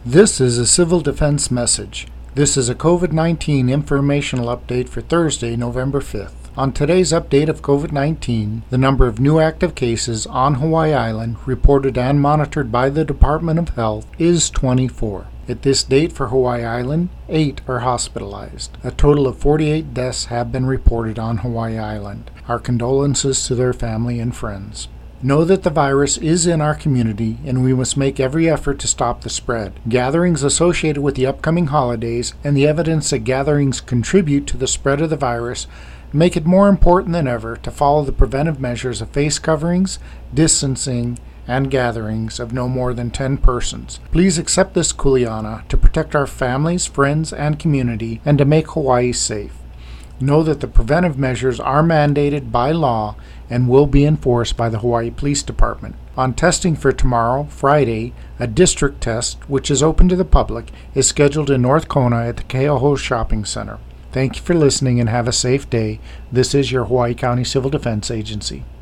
This is a Civil Defense message. This is a COVID-19 informational update for Thursday, November 5th. On today's update of COVID-19, the number of new active cases on Hawaii Island reported and monitored by the Department of Health is 24. At this date for Hawaii Island, 8 are hospitalized. A total of 48 deaths have been reported on Hawaii Island. Our condolences to their family and friends. Know that the virus is in our community and we must make every effort to stop the spread. Gatherings associated with the upcoming holidays and the evidence that gatherings contribute to the spread of the virus make it more important than ever to follow the preventive measures of face coverings, distancing, and gatherings of no more than 10 persons. Please accept this kuleana to protect our families, friends, and community and to make Hawaii safe. Know that the preventive measures are mandated by law and will be enforced by the Hawaii Police Department. On testing for tomorrow, Friday, a district test, which is open to the public, is scheduled in North Kona at the Keauhou Shopping Center. Thank you for listening and have a safe day. This is your Hawaii County Civil Defense Agency.